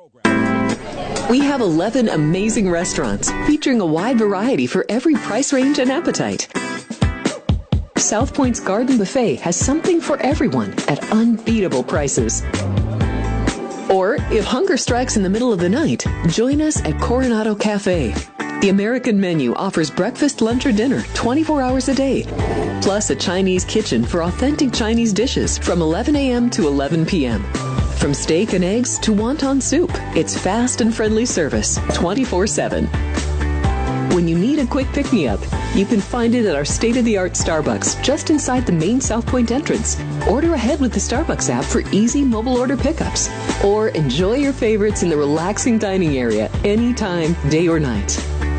We have 11 amazing restaurants featuring a wide variety for every price range and appetite. South Point's Garden Buffet has something for everyone at unbeatable prices. Or, if hunger strikes in the middle of the night, join us at Coronado Cafe. The American menu offers breakfast, lunch, or dinner 24 hours a day, plus a Chinese kitchen for authentic Chinese dishes from 11 a.m. to 11 p.m. From steak and eggs to wonton soup, it's fast and friendly service 24/7. When you need a quick pick-me-up, you can find it at our state-of-the-art Starbucks just inside the main South Point entrance. Order ahead with the Starbucks app for easy mobile order pickups. Or enjoy your favorites in the relaxing dining area anytime, day or night.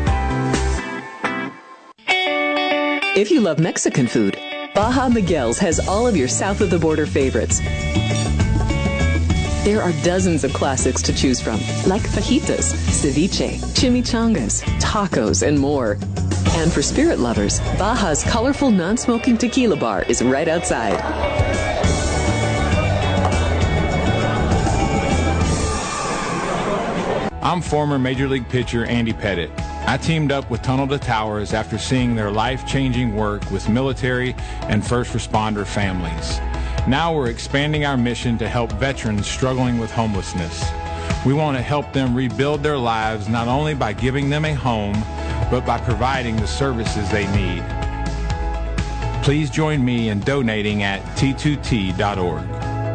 If you love Mexican food, Baja Miguel's has all of your south-of-the-border favorites. There are dozens of classics to choose from, like fajitas, ceviche, chimichangas, tacos, and more. And for spirit lovers, Baja's colorful non-smoking tequila bar is right outside. I'm former Major League pitcher Andy Pettitte. I teamed up with Tunnel to Towers after seeing their life-changing work with military and first responder families. Now we're expanding our mission to help veterans struggling with homelessness. We want to help them rebuild their lives not only by giving them a home, but by providing the services they need. Please join me in donating at t2t.org.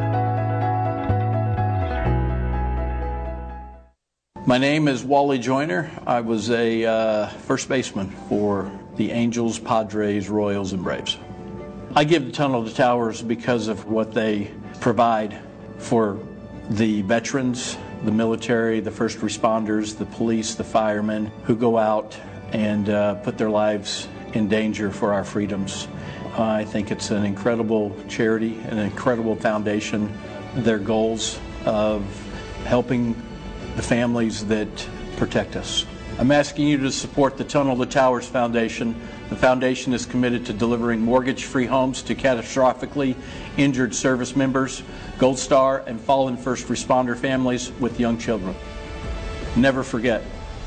My name is Wally Joyner. I was a first baseman for the Angels, Padres, Royals, and Braves. I give the Tunnel to Towers because of what they provide for the veterans, the military, the first responders, the police, the firemen who go out and put their lives in danger for our freedoms. I think it's an incredible charity, an incredible foundation. Their goals of helping the families that protect us. I'm asking you to support the Tunnel to Towers Foundation. The foundation is committed to delivering mortgage-free homes to catastrophically injured service members, Gold Star, and fallen first responder families with young children. Never forget.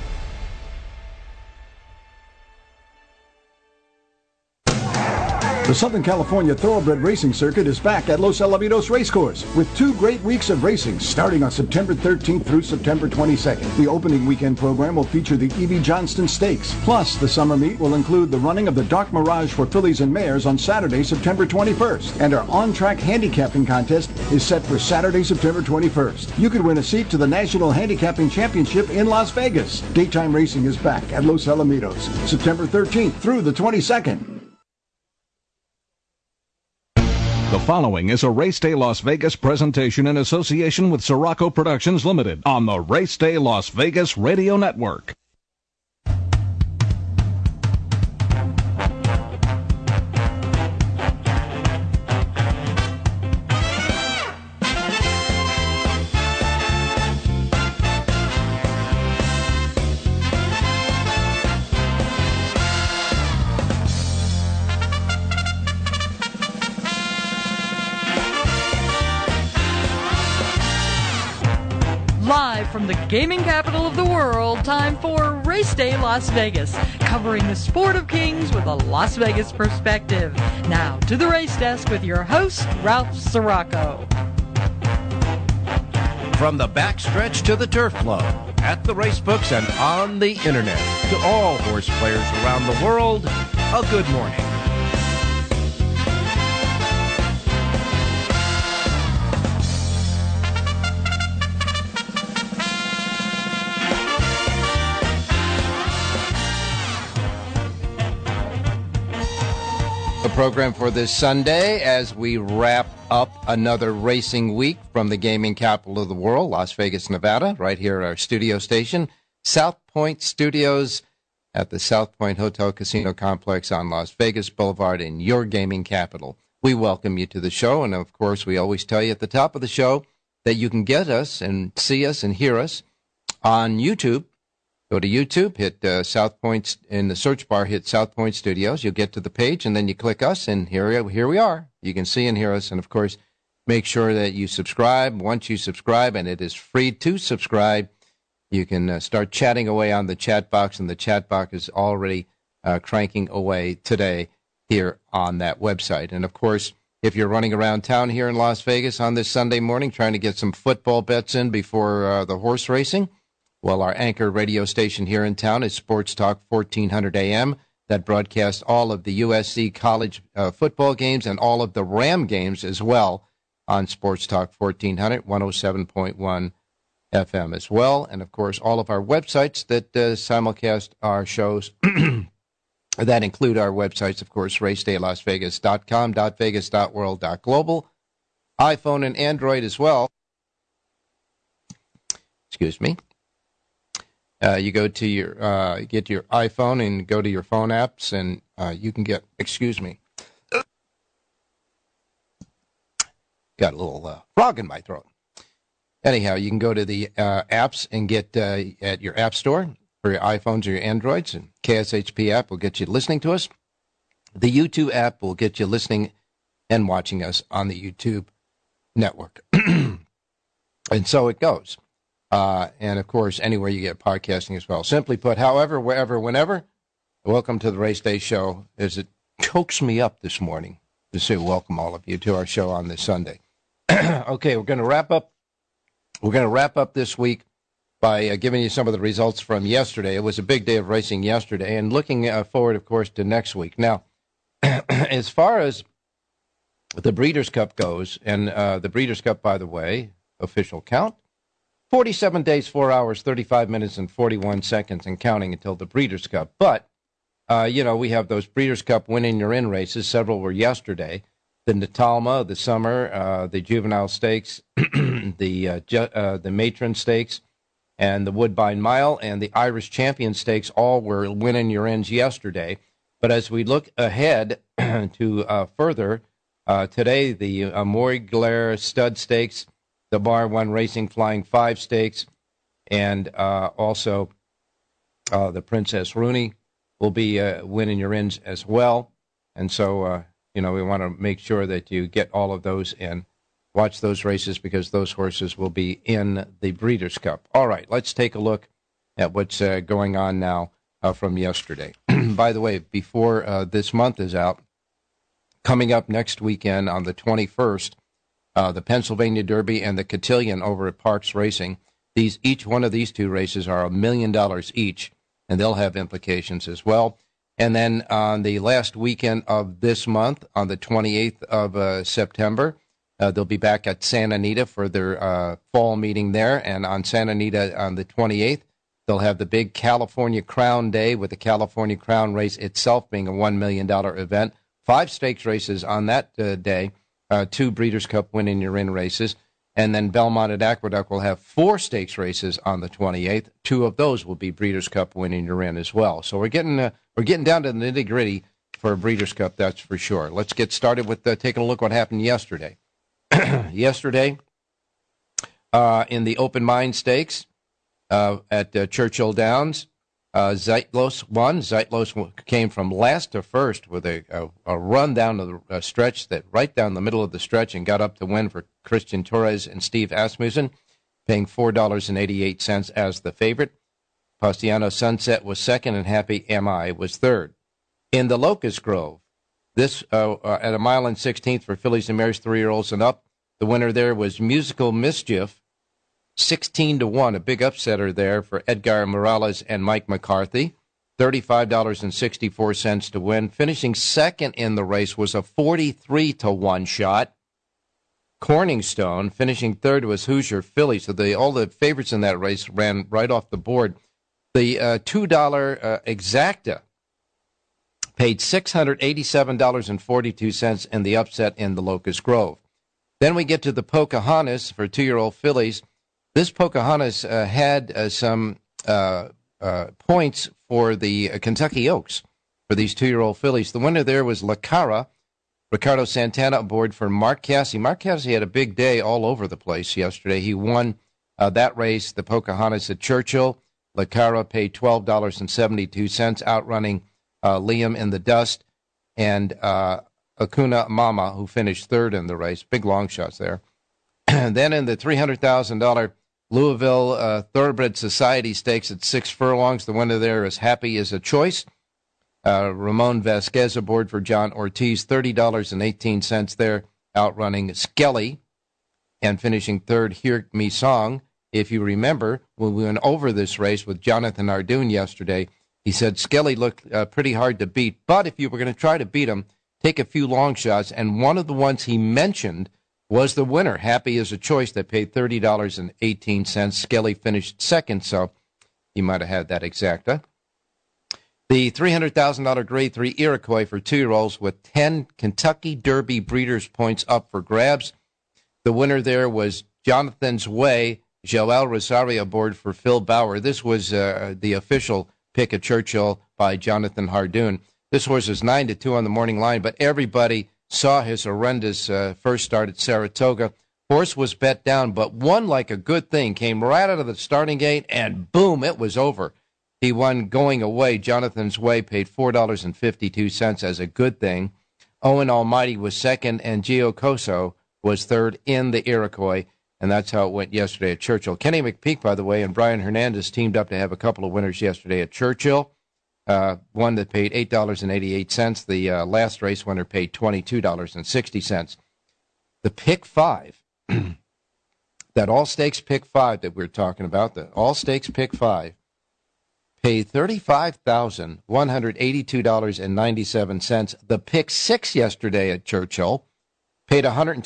The Southern California Thoroughbred Racing Circuit is back at Los Alamitos Racecourse with 2 great weeks of racing starting on September 13th through September 22nd. The opening weekend program will feature the E.B. Johnston Stakes. Plus, the summer meet will include the running of the Dark Mirage for fillies and mares on Saturday, September 21st. And our on-track handicapping contest is set for Saturday, September 21st. You could win a seat to the National Handicapping Championship in Las Vegas. Daytime racing is back at Los Alamitos, September 13th through the 22nd. The following is a Race Day Las Vegas presentation in association with Sirocco Productions Limited on the Race Day Las Vegas Radio Network. Live from the gaming capital of the world, time for Race Day Las Vegas, covering the sport of kings with a Las Vegas perspective. Now to the race desk with your host, Ralph Sirocco. From the backstretch to the turf club, at the racebooks and on the internet, to all horse players around the world, a good morning. The program for this Sunday as we wrap up another racing week from the gaming capital of the world, Las Vegas, Nevada, right here at our studio station, South Point Studios at the South Point Hotel Casino Complex on Las Vegas Boulevard in your gaming capital. We welcome you to the show, and of course we always tell you at the top of the show that you can get us and see us and hear us on YouTube. Go to YouTube, hit South Point, in the search bar, hit South Point Studios. You'll get to the page, and then you click us, and here we are. You can see and hear us, and of course, make sure that you subscribe. Once you subscribe, and it is free to subscribe, you can start chatting away on the chat box, and the chat box is already cranking away today here on that website. And, of course, if you're running around town here in Las Vegas on this Sunday morning trying to get some football bets in before the horse racing, well, our anchor radio station here in town is Sports Talk 1400 AM. That broadcasts all of the USC college football games and all of the Ram games as well on Sports Talk 1400, 107.1 FM as well. And, of course, all of our websites that simulcast our shows that include our websites, of course, racedaylasvegas.com, .vegas, .world, .global, iPhone and Android as well. Excuse me. You go to your, get your iPhone and go to your phone apps, and you can get, excuse me, got a little frog in my throat. Anyhow, you can go to the apps and get at your app store for your iPhones or your Androids, and KSHP app will get you listening to us. The YouTube app will get you listening and watching us on the YouTube network. And so it goes. And, of course, anywhere you get podcasting as well. Simply put, however, wherever, whenever, welcome to the Race Day Show. As it chokes me up this morning to say welcome all of you to our show on this Sunday. Okay, we're going to wrap up. We're going to wrap up this week by giving you some of the results from yesterday. It was a big day of racing yesterday, and looking forward, of course, to next week. Now, as far as the Breeders' Cup goes, and the Breeders' Cup, by the way, official count, 47 days, 4 hours, 35 minutes, and 41 seconds, and counting until the Breeders' Cup. But, we have those Breeders' Cup win-in-your-in races. Several were yesterday. The Natalma, the Summer, the Juvenile Stakes, the Matron Stakes, and the Woodbine Mile, and the Irish Champion Stakes all were win-in-your-ins yesterday. But as we look ahead to further, today the Morglair Stud Stakes, the Bar 1 Racing Flying 5 Stakes, and also the Princess Rooney will be win-in-your-ins as well. And so, we want to make sure that you get all of those in. Watch those races because those horses will be in the Breeders' Cup. All right, let's take a look at what's going on now from yesterday. By the way, before this month is out, coming up next weekend on the 21st, the Pennsylvania Derby and the Cotillion over at Parks Racing. Each one of these two races are $1 million each, and they'll have implications as well. And then on the last weekend of this month, on the 28th of September, they'll be back at Santa Anita for their fall meeting there. And on Santa Anita on the 28th, they'll have the big California Crown Day, with the California Crown race itself being a $1 million event. 5 stakes races on that day, 2 Breeders' Cup win-in-your-in races. And then Belmont at Aqueduct will have 4 stakes races on the 28th. 2 of those will be Breeders' Cup win-in-your-in as well. So we're getting down to the nitty-gritty for a Breeders' Cup, that's for sure. Let's get started with taking a look what happened yesterday. Yesterday, in the Open Mind Stakes at Churchill Downs, Zeitlos won. Zeitlos came from last to first with a run down the stretch, right down the middle of the stretch, and got up to win for Christian Torres and Steve Asmussen, paying $4.88 as the favorite. Pastiano Sunset was second, and Happy MI was third. In the Locust Grove, this at 1 mile and 16th for fillies and mares 3-year-olds and up. The winner there was Musical Mischief, 16-1, a big upsetter there for Edgar Morales and Mike McCarthy, $35.64 to win. Finishing second in the race was a 43-1 shot. Corningstone. Finishing third was Hoosier Philly. So all the favorites in that race ran right off the board. The $2 Exacta paid $687.42 in the upset in the Locust Grove. Then we get to the Pocahontas for 2-year-old fillies. This Pocahontas had some points for the Kentucky Oaks for these 2-year-old fillies. The winner there was La Cara. Ricardo Santana aboard for Mark Casse. Mark Casse had a big day all over the place yesterday. He won that race, the Pocahontas at Churchill. La Cara paid $12.72, outrunning Liam in the Dust. And Acuna Mama, who finished third in the race. Big long shots there. And then in the $300,000 Louisville Thoroughbred Society Stakes at 6 furlongs, the winner there is Happy Is a Choice. Ramon Vasquez aboard for John Ortiz, $30.18 there, outrunning Skelly. And finishing third, Hear Me Song. If you remember, when we went over this race with Jonathan Ardoon yesterday, he said Skelly looked pretty hard to beat. But if you were going to try to beat him, take a few long shots. And one of the ones he mentioned was the winner, Happy Is a Choice, that paid $30.18. Skelly finished second, so he might have had that exacta. The $300,000 Grade 3 Iroquois for 2-year-olds with 10 Kentucky Derby Breeders' points up for grabs. The winner there was Jonathan's Way, Joel Rosario aboard for Phil Bauer. This was the official pick at Churchill by Jonathan Hardoon. This horse was 9-2 on the morning line, but everybody saw his horrendous first start at Saratoga. Horse was bet down, but won like a good thing. Came right out of the starting gate, and boom, it was over. He won going away. Jonathan's Way paid $4.52 as a good thing. Owen Almighty was second, and Gio Coso was third in the Iroquois, and that's how it went yesterday at Churchill. Kenny McPeak, by the way, and Brian Hernandez teamed up to have a couple of winners yesterday at Churchill. One that paid $8.88. The last race winner paid $22.60. The pick 5, that all-stakes pick 5 that we're talking about, the all-stakes pick 5, paid $35,182.97. The pick 6 yesterday at Churchill paid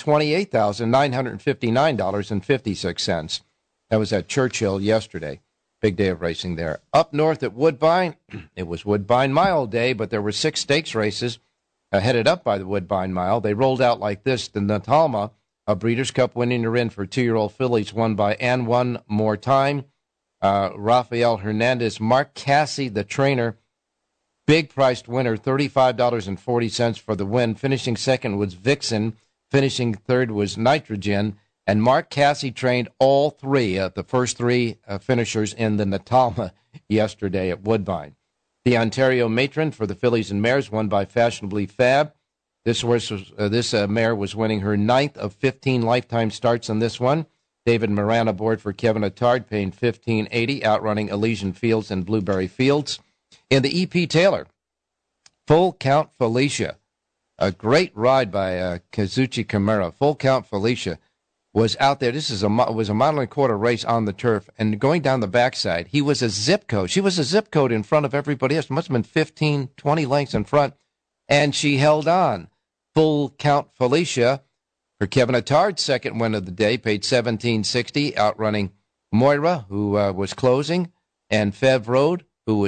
$128,959.56. That was at Churchill yesterday. Big day of racing there. Up north at Woodbine, it was Woodbine Mile Day, but there were 6 stakes races headed up by the Woodbine Mile. They rolled out like this. The Natalma, a Breeders' Cup winning her in for 2-year-old fillies, won by And One More Time. Rafael Hernandez, Mark Cassie, the trainer, big priced winner, $35.40 for the win. Finishing second was Vixen. Finishing third was Nitrogen. And Mark Cassie trained all three, the first 3 finishers in the Natalma yesterday at Woodbine. The Ontario Matron for the fillies and mares won by Fashionably Fab. This mare was winning her 9th of 15 lifetime starts on this one. David Moran aboard for Kevin Attard, paying $15.80, outrunning Elysian Fields and Blueberry Fields. In the E.P. Taylor, Full Count Felicia, a great ride by Kazuchi Kimura. Full Count Felicia was out there. This was a mile and a quarter race on the turf, and going down the backside, he was a zip code. She was a zip code in front of everybody else. It must have been 15, 20 lengths in front, and she held on. Full Count Felicia, for Kevin Attard's second win of the day, paid $17.60, outrunning Moira, who was closing, and Fed Rover,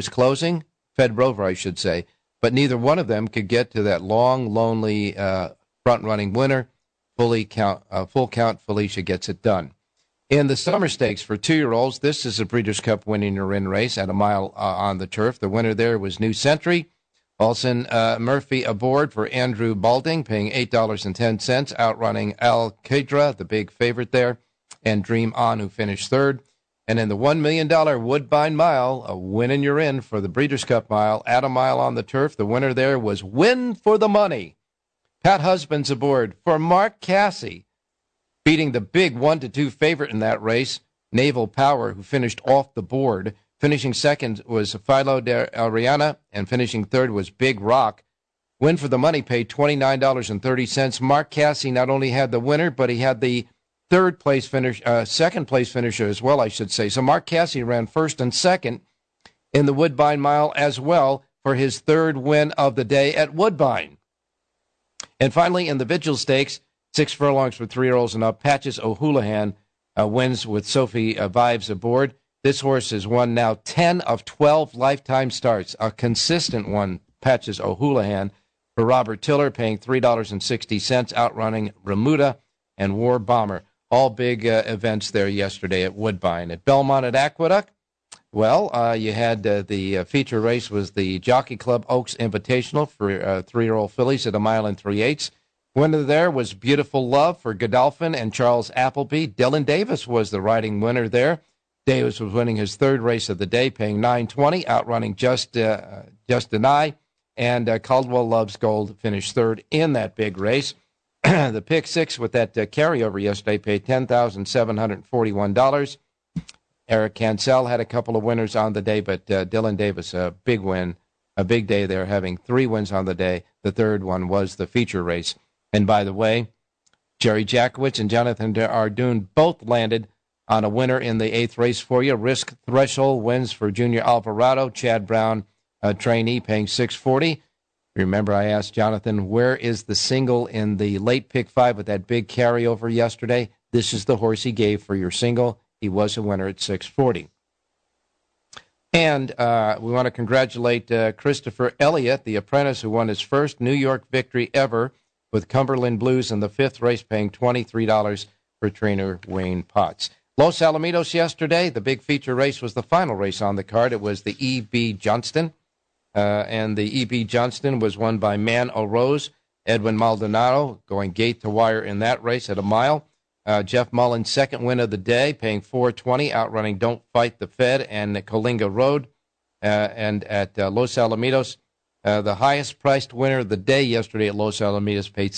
I should say. But neither one of them could get to that long, lonely front-running winner. Full Count Felicia gets it done. In the Summer Stakes for 2-year-olds, this is a Breeders' Cup winning or in race at a mile on the turf. The winner there was New Century. Olson Murphy aboard for Andrew Balding, paying $8.10, outrunning Al Qadra, the big favorite there, and Dream On, who finished third. And in the $1 million Woodbine Mile, a win and you're in for the Breeders' Cup Mile, at a mile on the turf, the winner there was Win for the Money. Pat Husbands aboard for Mark Cassie, beating the big 1-2 favorite in that race, Naval Power, who finished off the board. Finishing second was Philo de Ariana, and finishing third was Big Rock. Win for the Money paid $29.30. Mark Cassie not only had the winner, but he had the second place finisher as well, I should say. So Mark Cassie ran first and second in the Woodbine Mile as well for his third win of the day at Woodbine. And finally, in the Vigil Stakes, 6 furlongs for 3-year-olds and up, Patches O'Houlihan wins with Sophie Vives aboard. This horse has won now 10 of 12 lifetime starts, a consistent one, Patches O'Houlihan, for Robert Tiller, paying $3.60, outrunning Remuda and War Bomber. All big events there yesterday at Woodbine. At Belmont at Aqueduct, well, you had the feature race was the Jockey Club Oaks Invitational for 3-year-old fillies at a mile and 3/8. Winner there was Beautiful Love for Godolphin and Charles Appleby. Dylan Davis was the riding winner there. Davis was winning his third race of the day, paying $9.20, outrunning Just Deny. and Caldwell Loves Gold finished third in that big race. The pick six with that carryover yesterday paid $10,741. Eric Cancel had a couple of winners on the day, but Dylan Davis, a big win, a big day there, having 3 wins on the day. The third one was the feature race. And by the way, Jerry Jackowitz and Jonathan Ardoon both landed on a winner in the 8th race for you. Risk Threshold wins for Junior Alvarado. Chad Brown, a trainee, paying $640. Remember, I asked Jonathan, where is the single in the late pick 5 with that big carryover yesterday? This is the horse he gave for your single. He was a winner at $640. And we want to congratulate Christopher Elliott, the apprentice who won his first New York victory ever with Cumberland Blues in the 5th race, paying $23 for trainer Wayne Potts. Los Alamitos yesterday, the big feature race was the final race on the card. It was the E.B. Johnston. And the E.B. Johnston was won by Man O'Rose, Edwin Maldonado, going gate to wire in that race at a mile. Jeff Mullen's second win of the day, paying $420, outrunning Don't Fight the Fed and Colinga Road. And at Los Alamitos, the highest-priced winner of the day yesterday at Los Alamitos paid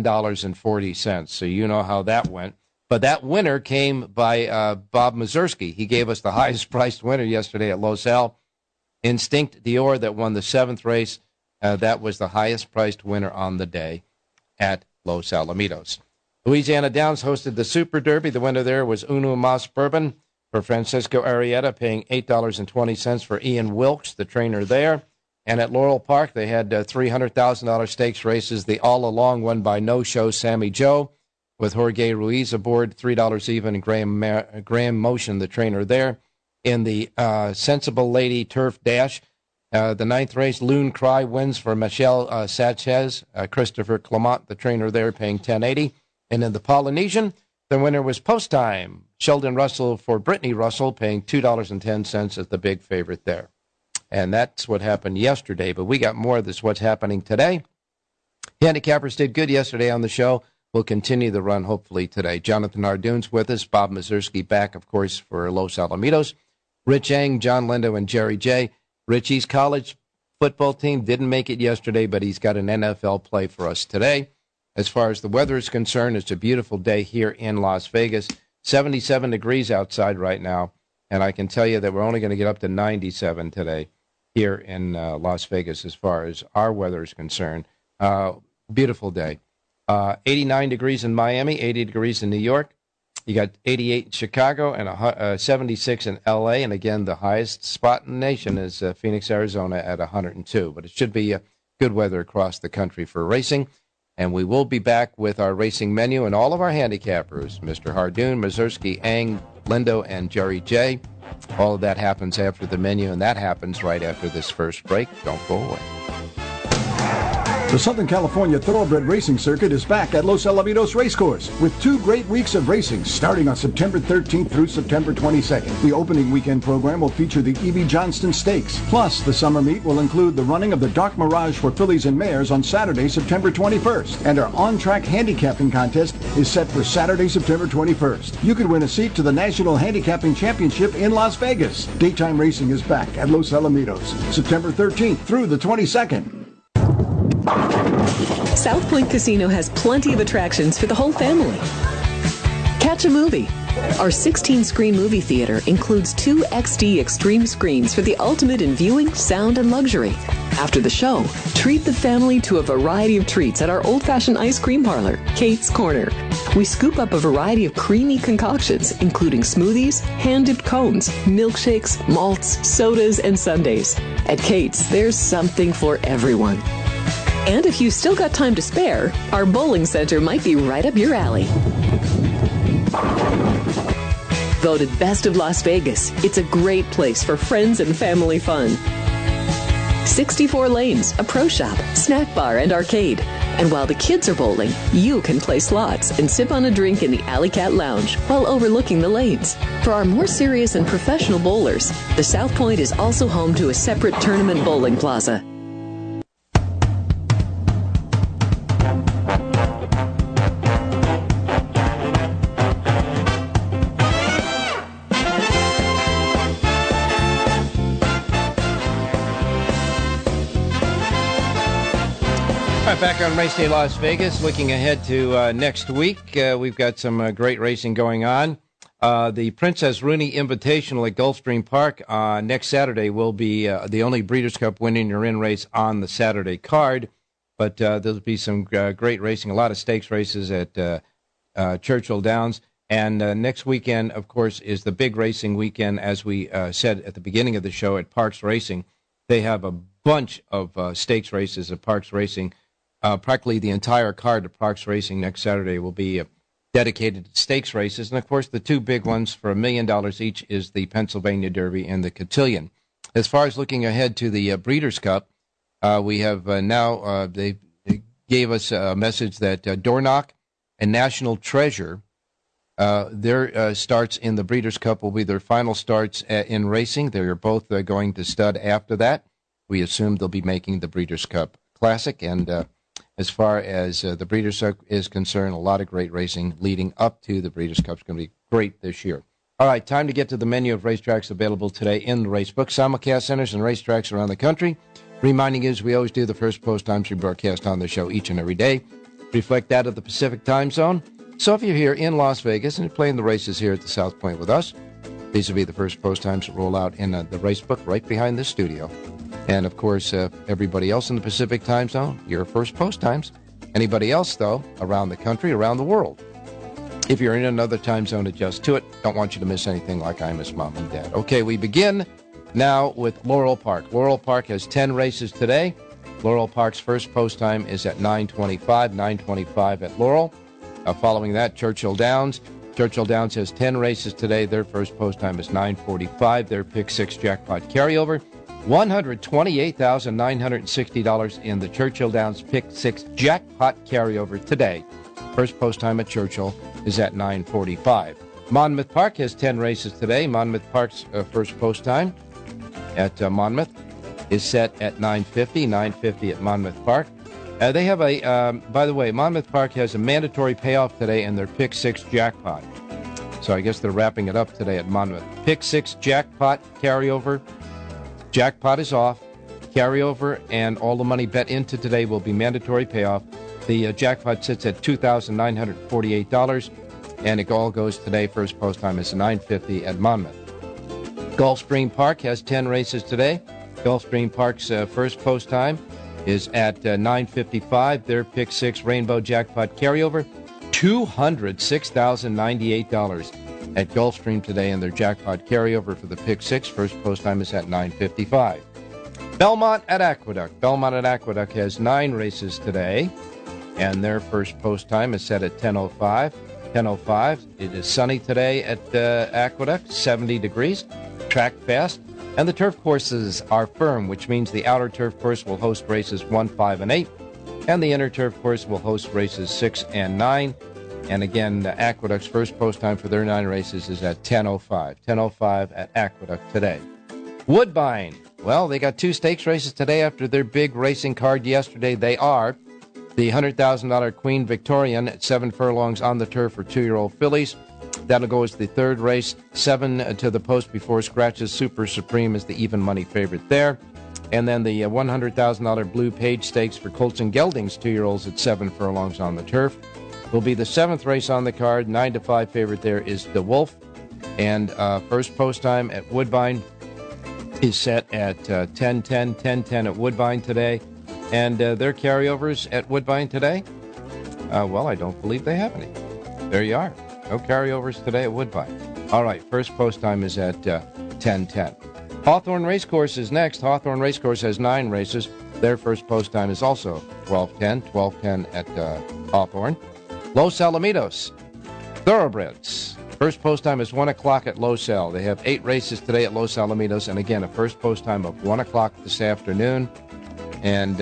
$7.40. So you know how that went. But that winner came by Bob Mazursky. He gave us the highest-priced winner yesterday at Los Al. Instinct Dior, that won the 7th race, that was the highest-priced winner on the day at Los Alamitos. Louisiana Downs hosted the Super Derby. The winner there was Unu Mas Bourbon for Francisco Arrieta, paying $8.20 for Ian Wilkes, the trainer there. And at Laurel Park, they had $300,000 stakes races. The All Along won by No Show Sammy Joe, with Jorge Ruiz aboard, $3 even, and Graham Motion, the trainer there. In the Sensible Lady Turf Dash, the 9th race, Loon Cry wins for Michelle Sanchez, Christopher Clement, the trainer there, paying $10.80. And in the Polynesian, the winner was Post Time, Sheldon Russell for Brittany Russell, paying $2.10 as the big favorite there. And that's what happened yesterday, but we got more of this, what's happening today. Handicappers did good yesterday on the show. We'll continue the run, hopefully, today. Jonathan Ardoon's with us. Bob Mazursky back, of course, for Los Alamitos. Rich Eng, John Lindo, and Jerry J. Richie's college football team didn't make it yesterday, but he's got an NFL play for us today. As far as the weather is concerned, it's a beautiful day here in Las Vegas. 77 degrees outside right now, and I can tell you that we're only going to get up to 97 today here in Las Vegas as far as our weather is concerned. Beautiful day. 89 degrees in Miami, 80 degrees in New York. You got 88 in Chicago and 76 in L.A. And again, the highest spot in the nation is Phoenix, Arizona at 102. But it should be good weather across the country for racing. And we will be back with our racing menu and all of our handicappers, Mr. Hardoon, Mazursky, Eng, Lindo, and Jerry J. All of that happens after the menu, and that happens right after this first break. Don't go away. The Southern California Thoroughbred Racing Circuit is back at Los Alamitos Racecourse with 2 great weeks of racing starting on September 13th through September 22nd. The opening weekend program will feature the E.B. Johnston Stakes. Plus, the summer meet will include the running of the Dark Mirage for fillies and mares on Saturday, September 21st. And our on-track handicapping contest is set for Saturday, September 21st. You could win a seat to the National Handicapping Championship in Las Vegas. Daytime racing is back at Los Alamitos, September 13th through the 22nd. South Point Casino has plenty of attractions for the whole family. Catch a movie. Our 16-screen movie theater includes 2 XD Extreme screens for the ultimate in viewing, sound, and luxury. After the show, treat the family to a variety of treats at our old-fashioned ice cream parlor, Kate's Corner. We scoop up a variety of creamy concoctions, including smoothies, hand-dipped cones, milkshakes, malts, sodas, and sundaes. At Kate's, there's something for everyone. And if you've still got time to spare, our bowling center might be right up your alley. Voted Best of Las Vegas, it's a great place for friends and family fun. 64 lanes, a pro shop, snack bar, and arcade. And while the kids are bowling, you can play slots and sip on a drink in the Alley Cat Lounge while overlooking the lanes. For our more serious and professional bowlers, the South Point is also home to a separate tournament bowling plaza. Back on Race Day Las Vegas, looking ahead to next week. We've got some great racing going on. The Princess Rooney Invitational at Gulfstream Park next Saturday will be the only Breeders' Cup winning your in race on the Saturday card. But there'll be some great racing, a lot of stakes races at Churchill Downs. And next weekend, of course, is the big racing weekend, as we said at the beginning of the show, at Parks Racing. They have a bunch of stakes races at Parks Racing. Practically the entire card of Parks Racing next Saturday will be dedicated to stakes races. And, of course, the two big ones for $1 million each is the Pennsylvania Derby and the Cotillion. As far as looking ahead to the Breeders' Cup, we have now they gave us a message that Dornoch and National Treasure, their starts in the Breeders' Cup will be their final starts in racing. They're both going to stud after that. We assume they'll be making the Breeders' Cup Classic. And as far as the Breeders' Cup is concerned, a lot of great racing leading up to the Breeders' Cup is going to be great this year. All right, time to get to the menu of racetracks available today in the Racebook. Simulcast centers and racetracks around the country. Reminding you, as we always do, the first post times we broadcast on the show each and every day reflect that of the Pacific time zone. So if you're here in Las Vegas and you're playing the races here at the South Point with us, these will be the first post times that roll out in the Racebook right behind this studio. And, of course, everybody else in the Pacific time zone, your first post times. Anybody else, though, around the country, around the world. If you're in another time zone, adjust to it. Don't want you to miss anything like I miss Mom and Dad. Okay, we begin now with Laurel Park. Laurel Park has 10 races today. Laurel Park's first post time is at 9:25 at Laurel. Following that, Churchill Downs. Churchill Downs has 10 races today. Their first post time is 9:45. Their Pick 6 jackpot carryover. $128,960 in the Churchill Downs Pick 6 jackpot carryover today. First post time at Churchill is at 9:45. Monmouth Park has 10 races today. Monmouth Park's first post time at Monmouth is set at 9:50 at Monmouth Park. They have by the way, Monmouth Park has a mandatory payoff today in their Pick 6 jackpot. So I guess they're wrapping it up today at Monmouth. Pick 6 jackpot carryover. Jackpot is off. Carryover and all the money bet into today will be mandatory payoff. The jackpot sits at $2,948, and it all goes today. First post time is 9:50 at Monmouth. Gulfstream Park has 10 races today. Gulfstream Park's first post time is at 9:55. Their Pick 6 Rainbow Jackpot carryover, $206,098 at Gulfstream today, and their jackpot carryover for the Pick 6. First post time is at 9:55. Belmont at Aqueduct. Belmont at Aqueduct has 9 races today, and their first post time is set at 10:05. 10:05. It is sunny today at Aqueduct, 70 degrees, track fast, and the turf courses are firm, which means the outer turf course will host races 1, 5, and 8, and the inner turf course will host races 6 and 9. And again, Aqueduct's first post time for their 9 races is at 10:05. 10:05 at Aqueduct today. Woodbine. Well, they got 2 stakes races today after their big racing card yesterday. They are the $100,000 Queen Victorian at 7 furlongs on the turf for 2-year-old fillies. That'll go as the third race. 7 to the post before scratches. Super Supreme is the even money favorite there. And then the $100,000 Blue Page Stakes for Colts and Geldings 2-year-olds at 7 furlongs on the turf will be the 7th race on the card. 9-5 favorite there is the Wolf. And first post time at Woodbine is set at 10:10. 10:10 at Woodbine today. And their carryovers at Woodbine today? Well, I don't believe they have any. There you are. No carryovers today at Woodbine. All right, first post time is at 10:10. Hawthorne Racecourse is next. Hawthorne Racecourse has 9 races. Their first post time is also 12:10. 12:10 at Hawthorne. Los Alamitos Thoroughbreds. First post time is 1 o'clock at Los Al. They have 8 races today at Los Alamitos, and again, a first post time of 1 o'clock this afternoon. And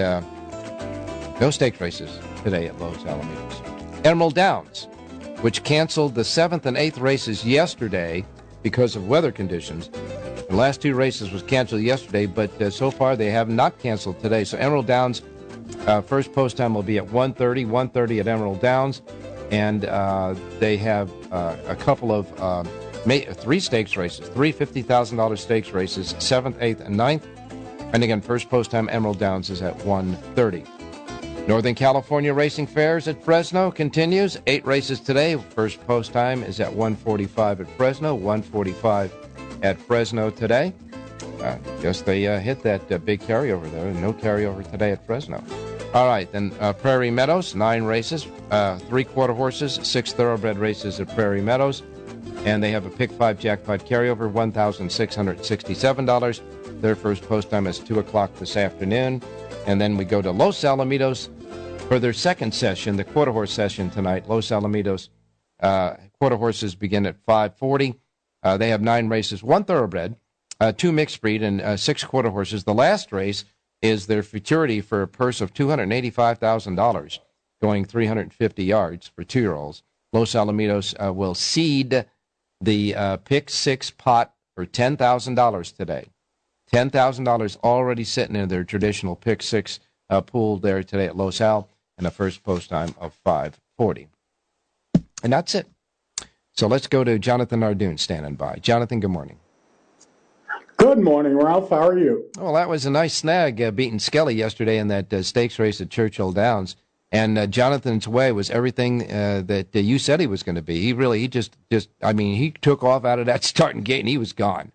no stakes races today at Los Alamitos. Emerald Downs, which canceled the 7th and 8th races yesterday because of weather conditions. The last 2 races was canceled yesterday, but so far they have not canceled today. So Emerald Downs, first post time will be at 1:30. 1:30 at Emerald Downs. And they have a couple of 3 stakes races, 3 $50,000 stakes races, 7th, 8th, and 9th. And again, first post time Emerald Downs is at 1:30. Northern California Racing Fairs at Fresno continues. 8 races today. First post time is at 1:45 at Fresno, 1:45 at Fresno today. Guess they hit that big carryover there. No carryover today at Fresno. All right, then Prairie Meadows, 9 races, 3-quarter horses, 6 thoroughbred races at Prairie Meadows. And they have a Pick 5 jackpot carryover, $1,667. Their first post time is 2 o'clock this afternoon. And then we go to Los Alamitos for their second session, the quarter horse session tonight. Los Alamitos quarter horses begin at 5:40. They have 9 races, 1 thoroughbred, 2 mixed breed, and 6 quarter horses. The last race is their futurity for a purse of $285,000, going 350 yards for 2-year-olds. Los Alamitos will seed the Pick 6 pot for $10,000 today. $10,000 already sitting in their traditional Pick 6 pool there today at Los Al, and a first post time of 5:40. And that's it. So let's go to Jonathan Ardoon standing by. Jonathan, good morning. Good morning, Ralph. How are you? Well, that was a nice snag, beating Skelly yesterday in that stakes race at Churchill Downs. And Jonathan's way was everything that you said he was going to be. He took off out of that starting gate and he was gone.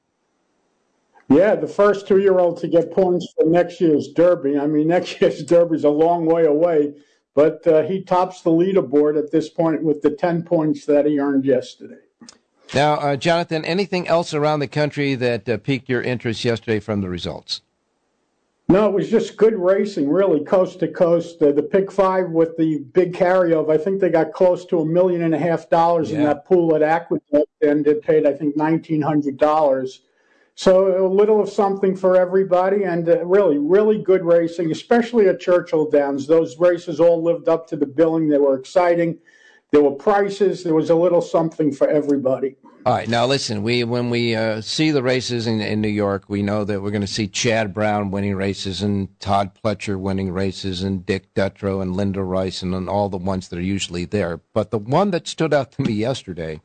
Yeah, the first 2-year-old to get points for next year's Derby. I mean, next year's Derby's a long way away, but he tops the leaderboard at this point with the 10 points that he earned yesterday. Now, Jonathan, anything else around the country that piqued your interest yesterday from the results? No, it was just good racing, really, coast to coast. The Pick 5 with the big carryover, I think they got close to $1.5 million in that pool at Aqueduct, and it paid, I think, $1,900. So a little of something for everybody, and really, really good racing, especially at Churchill Downs. Those races all lived up to the billing. They were exciting. There were prices. There was a little something for everybody. All right. Now, listen, when we see the races in New York, we know that we're going to see Chad Brown winning races and Todd Pletcher winning races and Dick Dutrow and Linda Rice and all the ones that are usually there. But the one that stood out to me yesterday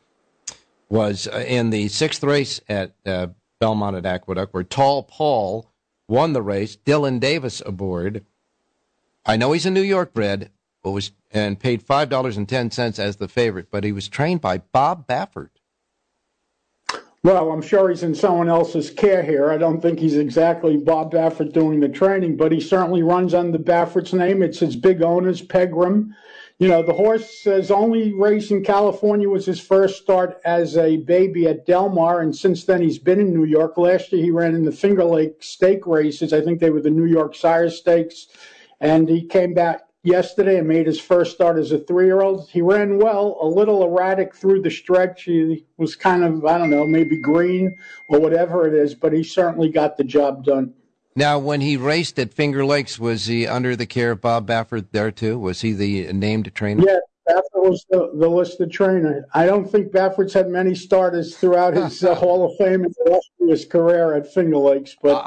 was in the 6th race at Belmont at Aqueduct, where Tall Paul won the race, Dylan Davis aboard. I know he's a New York bred, and paid $5.10 as the favorite, but he was trained by Bob Baffert. Well, I'm sure he's in someone else's care here. I don't think he's exactly Bob Baffert doing the training, but he certainly runs under Baffert's name. It's his big owners, Pegram. You know, the horse's only race in California was his first start as a baby at Del Mar, and since then he's been in New York. Last year he ran in the Finger Lake stake races. I think they were the New York Sire Stakes, and he came back yesterday and made his first start as a 3-year-old. He ran well, a little erratic through the stretch. He was kind of, I don't know, maybe green or whatever it is, but he certainly got the job done. Now, when he raced at Finger Lakes, was he under the care of Bob Baffert there, too? Was he the named trainer? Yeah, Baffert was the listed trainer. I don't think Baffert's had many starters throughout his Hall of Fame and illustrious career at Finger Lakes, but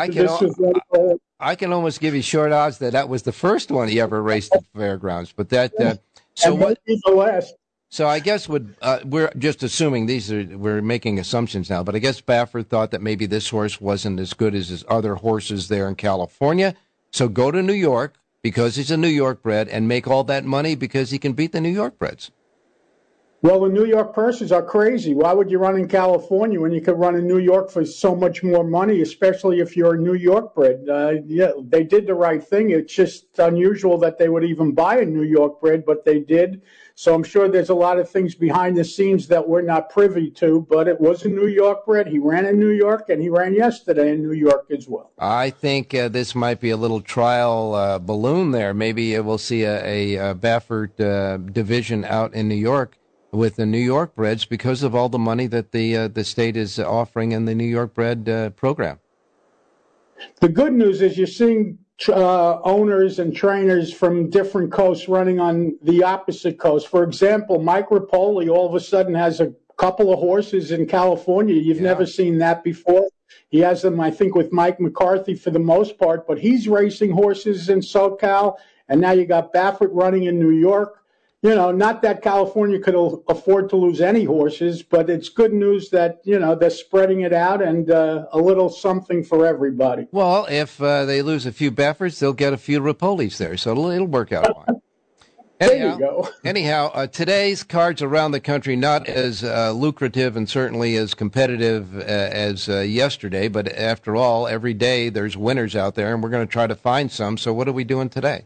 I can almost give you short odds that was the first one he ever raced at Fairgrounds. But that so what? The last. So I guess we're just assuming we're making assumptions now. But I guess Baffert thought that maybe this horse wasn't as good as his other horses there in California. So go to New York because he's a New York bred and make all that money because he can beat the New York breds. Well, the New York purses are crazy. Why would you run in California when you could run in New York for so much more money, especially if you're a New York bred? Yeah, they did the right thing. It's just unusual that they would even buy a New York bred, but they did. So I'm sure there's a lot of things behind the scenes that we're not privy to, but it was a New York bred. He ran in New York, and he ran yesterday in New York as well. I think this might be a little trial balloon there. Maybe we'll see a Baffert division out in New York with the New York breds because of all the money that the state is offering in the New York bred program. The good news is you're seeing owners and trainers from different coasts running on the opposite coast. For example, Mike Rapoli all of a sudden has a couple of horses in California. You've never seen that before. He has them, I think, with Mike McCarthy for the most part, but he's racing horses in SoCal, and now you got Baffert running in New York. not that California could afford to lose any horses, but it's good news that, they're spreading it out and a little something for everybody. Well, if they lose a few Beffords, they'll get a few Ripolis there, so it'll work out fine. There you go. Anyhow, today's cards around the country not as lucrative and certainly as competitive as yesterday, but after all, every day there's winners out there, and we're going to try to find some. So what are we doing today?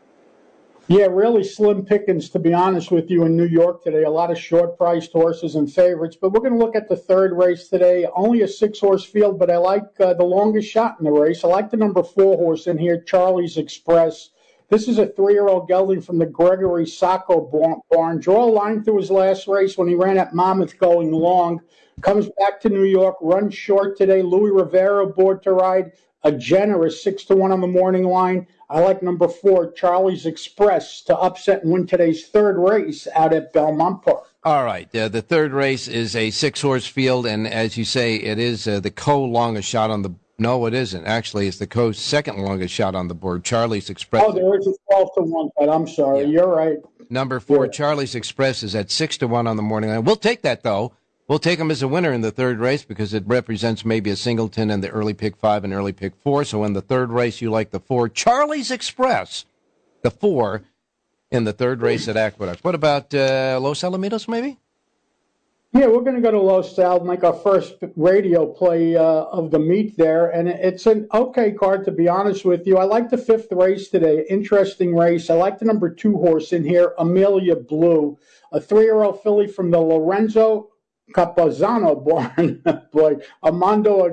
Yeah, really slim pickings, to be honest with you, in New York today. A lot of short-priced horses and favorites, but we're going to look at the third race today. Only a 6-horse field, but I like the longest shot in the race. I like the number 4 horse in here, Charlie's Express. This is a 3-year-old gelding from the Gregory Sacco barn. Draw a line through his last race when he ran at Monmouth going long. Comes back to New York, runs short today. Louis Rivera aboard to ride. A generous 6-1 on the morning line. I like number 4, Charlie's Express, to upset and win today's third race out at Belmont Park. All right. The third race is a 6-horse field, and as you say, it is the co-longest shot on the... No, it isn't. Actually, it's the second longest shot on the board, Charlie's Express. Oh, there is a 12-1, but I'm sorry. Yeah. You're right. Number 4, Charlie's Express, is at 6-1 on the morning line. We'll take that, though. We'll take him as a winner in the third race because it represents maybe a singleton in the early pick 5 and early pick 4. So in the third race, you like the 4, Charlie's Express, the 4 in the third race at Aqueduct. What about Los Alamitos, maybe? Yeah, we're going to go to Los Al and make our first radio play of the meet there. And it's an okay card, to be honest with you. I like the 5th race today. Interesting race. I like the number 2 horse in here, Amelia Blue, a 3-year-old filly from the Lorenzo Capozano barn. Boy, Armando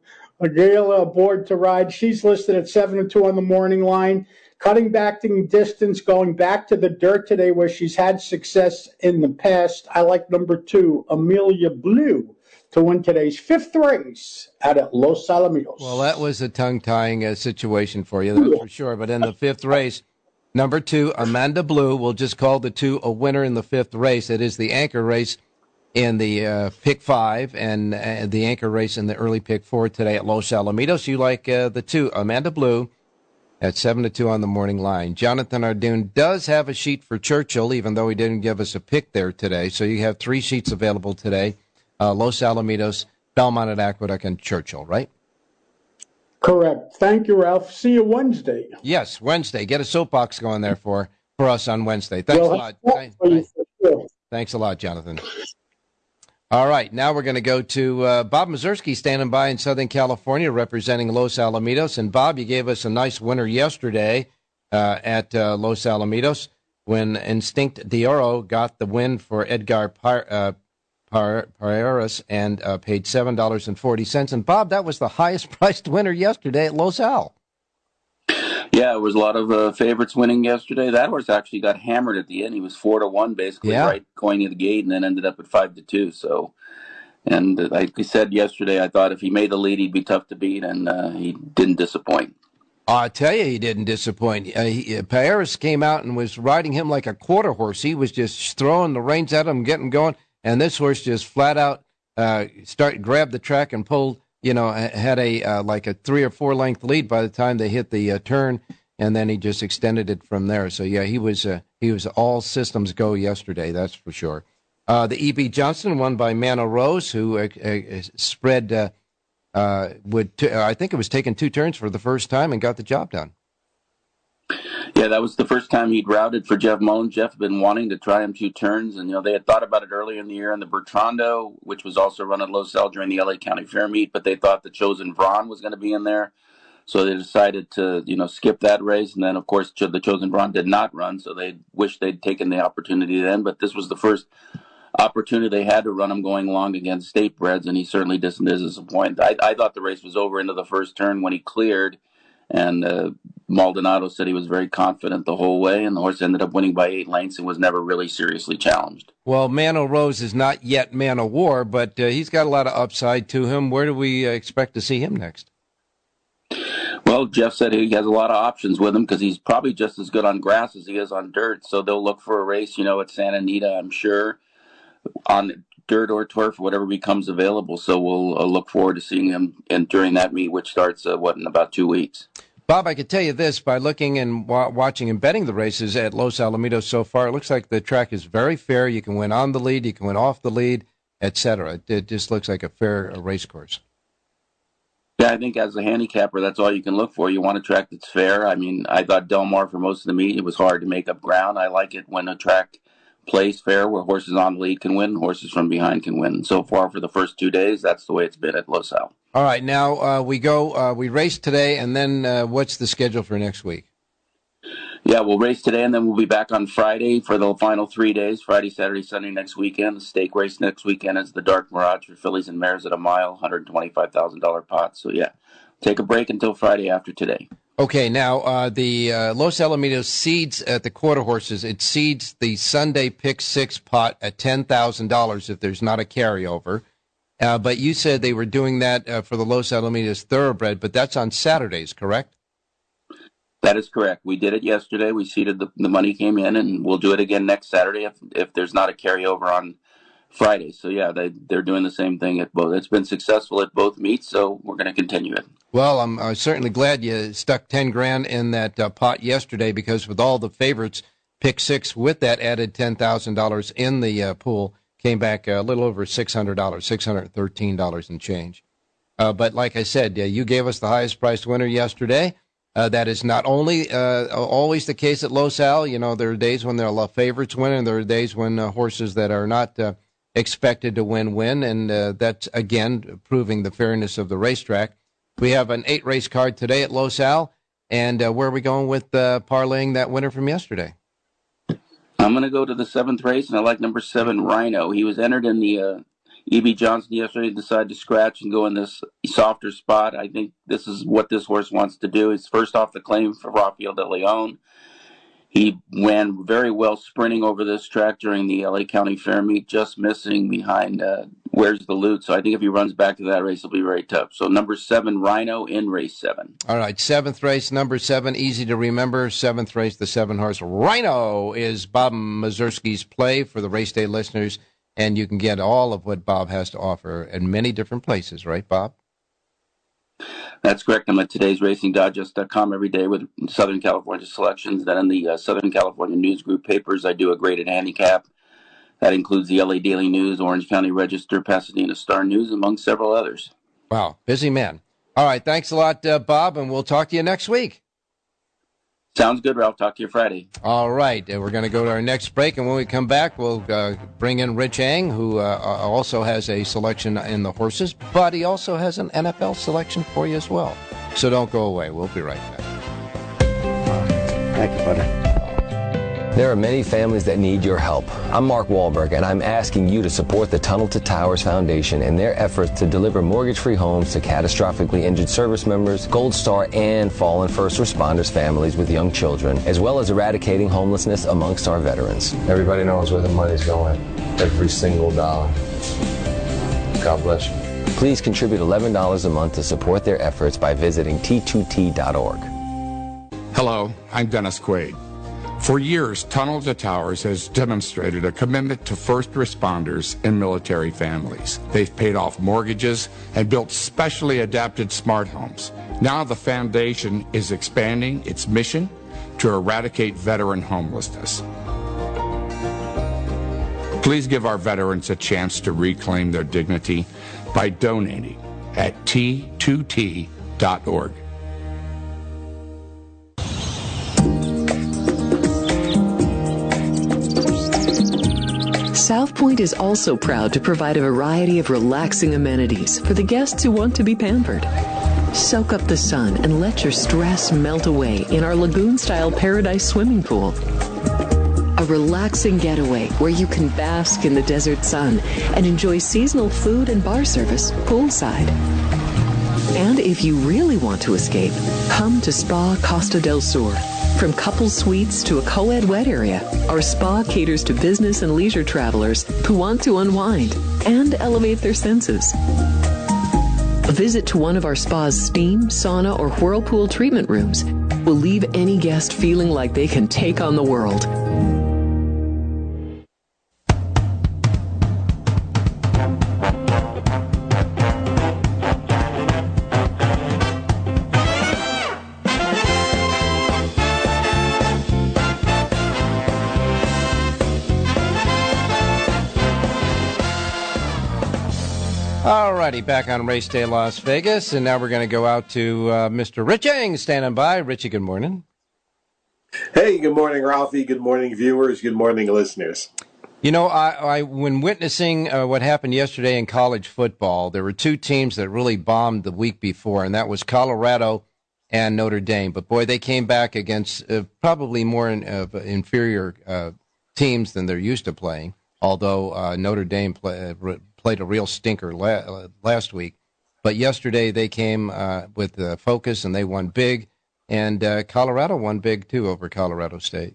Aguila aboard to ride. She's listed at 7-2 on the morning line. Cutting back in distance, going back to the dirt today where she's had success in the past. I like number 2, Amelia Blue, to win today's 5th race out at Los Alamitos. Well, that was a tongue-tying situation for you, that's for sure. But in the 5th race, number 2, Amanda Blue, we'll just call the 2 a winner in the 5th race. It is the anchor race in the pick 5 and the anchor race in the early pick 4 today at Los Alamitos. You like the 2, Amanda Blue, at 7-2 on the morning line. Jonathan Ardoon does have a sheet for Churchill, even though he didn't give us a pick there today. So you have 3 sheets available today, Los Alamitos, Belmont at Aqueduct, and Churchill, right? Correct. Thank you, Ralph. See you Wednesday. Yes, Wednesday. Get a soapbox going there for us on Wednesday. Thanks a lot. Thanks a lot, Jonathan. All right, now we're going to go to Bob Mazursky standing by in Southern California representing Los Alamitos. And, Bob, you gave us a nice winner yesterday at Los Alamitos when Instinct d'Oro got the win for Edgar Pareras and paid $7.40. And, Bob, that was the highest-priced winner yesterday at Los Al. Yeah, it was a lot of favorites winning yesterday. That horse actually got hammered at the end. He was 4-1 basically, right going to the gate, and then ended up at 5-2. So, and like I said yesterday, I thought if he made the lead, he'd be tough to beat, and he didn't disappoint. I tell you, he didn't disappoint. Paris came out and was riding him like a quarter horse. He was just throwing the reins at him, getting going, and this horse just flat out grabbed the track and pulled. Had a like a 3 or 4 length lead by the time they hit the turn, and then he just extended it from there. So yeah, he was all systems go yesterday. That's for sure. The E.B. Johnston won by Mano Rose, who spread I think it was taking 2 turns for the first time and got the job done. Yeah, that was the first time he'd routed for Jeff Mullins. Jeff had been wanting to try him 2 turns, and they had thought about it earlier in the year in the Bertrando, which was also run at Los Al during the LA County Fair meet, but they thought the Chosen Vron was going to be in there, so they decided to skip that race. And then of course the Chosen Vron did not run, so they wished they'd taken the opportunity then. But this was the first opportunity they had to run him going long against state breds, and he certainly didn't disappoint. I thought the race was over into the first turn when he cleared. And Maldonado said he was very confident the whole way, and the horse ended up winning by 8 lengths and was never really seriously challenged. Well, Mano Rose is not yet Man of War, but he's got a lot of upside to him. Where do we expect to see him next? Well, Jeff said he has a lot of options with him because he's probably just as good on grass as he is on dirt. So they'll look for a race, at Santa Anita, I'm sure, on dirt or turf, whatever becomes available. So we'll look forward to seeing him during that meet, which starts, in about 2 weeks. Bob, I could tell you this, by looking and watching and betting the races at Los Alamitos so far, it looks like the track is very fair. You can win on the lead, you can win off the lead, etc. It just looks like a fair race course. Yeah, I think as a handicapper, that's all you can look for. You want a track that's fair. I mean, I thought Del Mar for most of the meet, it was hard to make up ground. I like it when a track plays fair, where horses on the lead can win, horses from behind can win. So far for the first 2 days, that's the way it's been at Los Al. All right, now we race today, and then what's the schedule for next week? Yeah, we'll race today, and then we'll be back on Friday for the final 3 days, Friday, Saturday, Sunday next weekend. The stake race next weekend is the Dark Mirage for fillies and mares at a mile, $125,000 pot. So, yeah, take a break until Friday after today. Okay, now the Los Alamitos seeds at the quarter horses, it seeds the Sunday pick 6 pot at $10,000 if there's not a carryover. But you said they were doing that for the Los Alamitos Thoroughbred, but that's on Saturdays, correct? That is correct. We did it yesterday. We seeded the money came in, and we'll do it again next Saturday if there's not a carryover on Friday. So, yeah, they're doing the same thing at both. It's been successful at both meets, so we're going to continue it. Well, I'm certainly glad you stuck $10,000 in that pot yesterday, because with all the favorites, pick 6 with that added $10,000 in the pool came back a little over $600, $613 and change. But like I said, you gave us the highest priced winner yesterday. That is not only always the case at Los Al. You know, there are days when there are a lot of favorites win, and there are days when horses that are not expected to win, and that's, again, proving the fairness of the racetrack. We have an 8-race card today at Los Al, and where are we going with parlaying that winner from yesterday? I'm going to go to the 7th race, and I like number 7, Rhino. He was entered in the E.B. Johnson yesterday, decided to scratch and go in this softer spot. I think this is what this horse wants to do. He's first off the claim for Rafael de Leon. He ran very well sprinting over this track during the L.A. County Fair meet, just missing behind Where's the Loot. So I think if he runs back to that race, it'll be very tough. So number 7, Rhino in race 7. All right, 7th race, number 7, easy to remember. 7th race, the 7-horse Rhino is Bob Mazurski's play for the race day listeners. And you can get all of what Bob has to offer in many different places, right, Bob? That's correct. I'm at today'sracingdigest.com every day with Southern California selections. Then in the Southern California News Group papers, I do a graded handicap. That includes the LA Daily News, Orange County Register, Pasadena Star News, among several others. Wow, busy man. All right, thanks a lot, Bob, and we'll talk to you next week. Sounds good, Ralph. Talk to you Friday. All right. We're going to go to our next break, and when we come back, we'll bring in Rich Eng, who also has a selection in the horses, but he also has an NFL selection for you as well. So don't go away. We'll be right back. Thank you, buddy. There are many families that need your help. I'm Mark Wahlberg, and I'm asking you to support the Tunnel to Towers Foundation in their efforts to deliver mortgage-free homes to catastrophically injured service members, Gold Star, and fallen first responders families with young children, as well as eradicating homelessness amongst our veterans. Everybody knows where the money's going. Every single dollar. God bless you. Please contribute $11 a month to support their efforts by visiting T2T.org. Hello, I'm Dennis Quaid. For years, Tunnel to Towers has demonstrated a commitment to first responders and military families. They've paid off mortgages and built specially adapted smart homes. Now the foundation is expanding its mission to eradicate veteran homelessness. Please give our veterans a chance to reclaim their dignity by donating at T2T.org. South Point is also proud to provide a variety of relaxing amenities for the guests who want to be pampered. Soak up the sun and let your stress melt away in our lagoon-style Paradise swimming pool. A relaxing getaway where you can bask in the desert sun and enjoy seasonal food and bar service poolside. And if you really want to escape, come to Spa Costa del Sur. From couple suites to a co-ed wet area, our spa caters to business and leisure travelers who want to unwind and elevate their senses. A visit to one of our spa's steam, sauna, or whirlpool treatment rooms will leave any guest feeling like they can take on the world. righty, back on Race Day Las Vegas, and now we're going to go out to Mr. Rich Eng standing by. Richie, good morning. Hey, good morning, Ralphie. Good morning, viewers. Good morning, listeners. You know, I when witnessing what happened yesterday in college football, there were two teams that really bombed the week before, and that was Colorado and Notre Dame. But, boy, they came back against probably more inferior teams than they're used to playing, although Notre Dame played a real stinker last week. But yesterday they came with focus, and they won big. And Colorado won big, too, over Colorado State.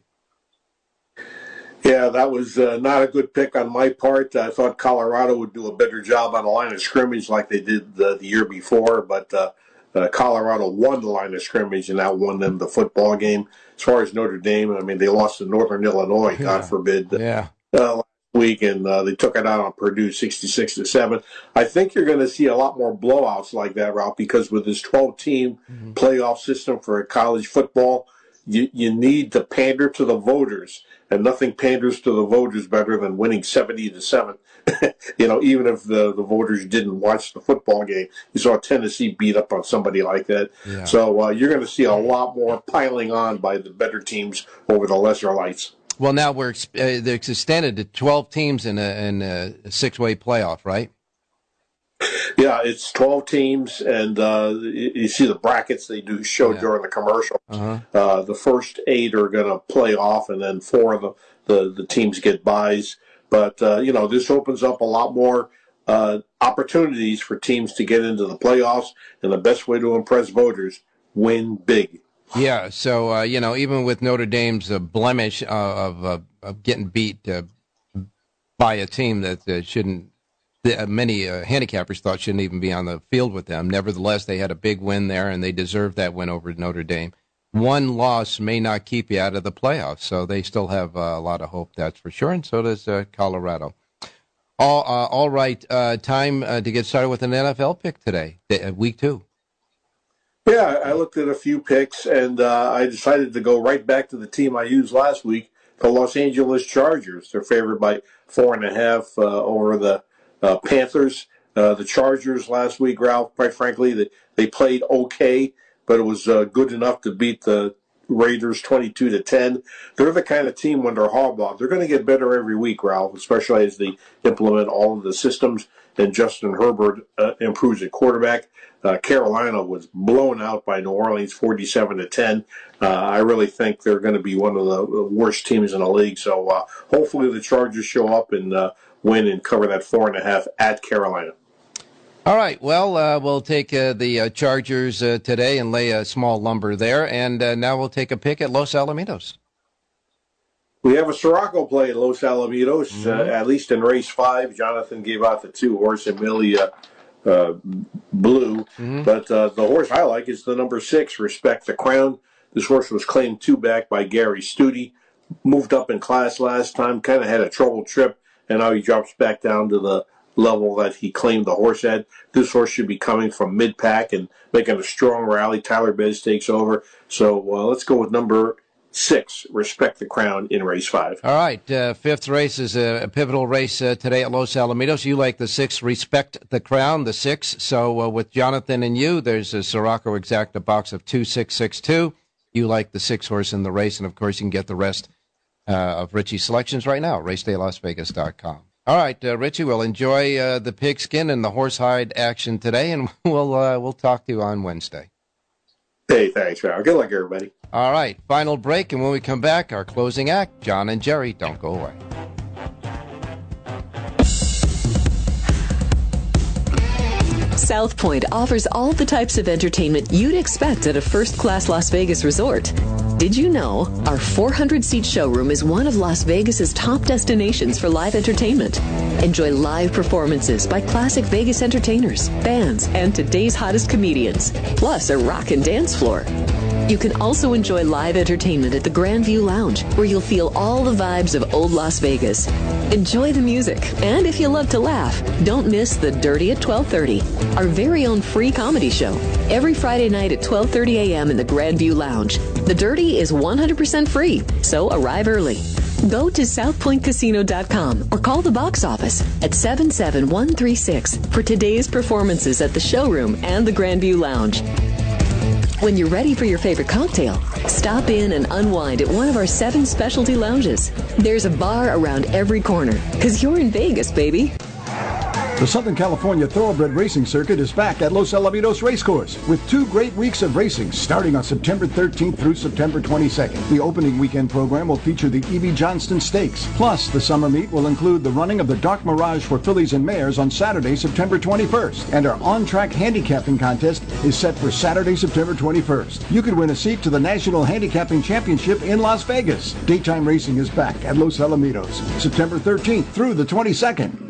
Yeah, that was not a good pick on my part. I thought Colorado would do a better job on the line of scrimmage like they did the year before, but Colorado won the line of scrimmage, and that won them the football game. As far as Notre Dame, I mean, they lost to Northern Illinois, God forbid, last week, and they took it out on Purdue 66-7. I think you're going to see a lot more blowouts like that, Ralph, because with this 12-team playoff system for college football, you need to pander to the voters, and nothing panders to the voters better than winning 70-7. You know, even if the voters didn't watch the football game, you saw Tennessee beat up on somebody like that. Yeah. So you're going to see a lot more piling on by the better teams over the lesser lights. Well, now they're extended to 12 teams in a six-way playoff, right? Yeah, it's 12 teams, and you see the brackets they do show during the commercials. The first 8 are going to play off, and then 4 of the teams get byes. But, this opens up a lot more opportunities for teams to get into the playoffs, and the best way to impress voters, win big. Yeah, so, even with Notre Dame's blemish of getting beat by a team that shouldn't, many handicappers thought shouldn't even be on the field with them. Nevertheless, they had a big win there, and they deserved that win over Notre Dame. One loss may not keep you out of the playoffs, so they still have a lot of hope, that's for sure, and so does Colorado. All right, time to get started with an NFL pick today, week 2. Yeah, I looked at a few picks, and I decided to go right back to the team I used last week, the Los Angeles Chargers. They're favored by 4.5 over the Panthers. The Chargers last week, Ralph, quite frankly, they played okay, but it was good enough to beat the Raiders 22-10. They're the kind of team when they're Harbaugh, they're going to get better every week, Ralph, especially as they implement all of the systems and Justin Herbert improves at quarterback. Carolina was blown out by New Orleans 47-10. I really think they're going to be one of the worst teams in the league. So hopefully the Chargers show up and win and cover that 4.5 at Carolina. All right. Well, we'll take the Chargers today and lay a small lumber there. And now we'll take a pick at Los Alamitos. We have a Sirocco play at Los Alamitos, at least in race 5. Jonathan gave out the 2-horse, Amelia Blue. But the horse I like is the number 6, Respect the Crown. This horse was claimed 2 back by Gary Studi. Moved up in class last time, kind of had a troubled trip, and now he drops back down to the level that he claimed the horse at. This horse should be coming from mid-pack and making a strong rally. Tyler Bez takes over. So let's go with number 6, Respect the Crown, in race 5. All right, 5th race is a pivotal race today at Los Alamitos. You like the 6, Respect the Crown, the 6. So with Jonathan and you, there's a Sirocco Exacta box of 2662. You like the 6 horse in the race, and of course you can get the rest of Richie's selections right now, racedaylasvegas.com. All right, Richie, we'll enjoy the pigskin and the horsehide action today, and we'll talk to you on Wednesday. Hey, thanks, Ralph. Good luck, everybody. All right, final break, and when we come back, our closing act, John and Jerry. Don't go away. South Point offers all the types of entertainment you'd expect at a first-class Las Vegas resort. Did you know our 400-seat showroom is one of Las Vegas's top destinations for live entertainment? Enjoy live performances by classic Vegas entertainers, bands, and today's hottest comedians, plus a rock and dance floor. You can also enjoy live entertainment at the Grand View Lounge, where you'll feel all the vibes of old Las Vegas. Enjoy the music, and if you love to laugh, don't miss The Dirty at 12:30, our very own free comedy show, every Friday night at 12:30 a.m. in the Grand View Lounge. The Dirty is 100% free, so arrive early. Go to southpointcasino.com or call the box office at 77136 for today's performances at the showroom and the Grandview Lounge. When you're ready for your favorite cocktail, stop in and unwind at one of our 7 specialty lounges. There's a bar around every corner, because you're in Vegas, baby. The Southern California Thoroughbred Racing Circuit is back at Los Alamitos Racecourse with 2 great weeks of racing starting on September 13th through September 22nd. The opening weekend program will feature the E.V. Johnston Stakes. Plus, the summer meet will include the running of the Dark Mirage for fillies and mares on Saturday, September 21st. And our on-track handicapping contest is set for Saturday, September 21st. You could win a seat to the National Handicapping Championship in Las Vegas. Daytime racing is back at Los Alamitos, September 13th through the 22nd.